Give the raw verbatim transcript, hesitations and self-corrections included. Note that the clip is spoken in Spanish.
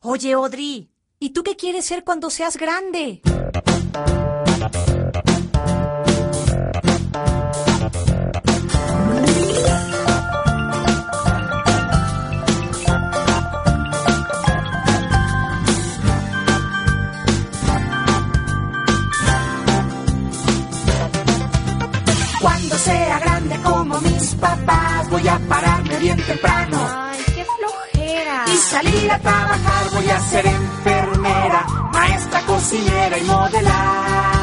Oye, Audrey, ¿y tú qué quieres ser cuando seas grande? Cuando sea grande como mis papás, voy a pararme bien temprano. Ay, qué flojera. Y salir a trabajar, voy a ser enfermera, maestra, cocinera y modelar.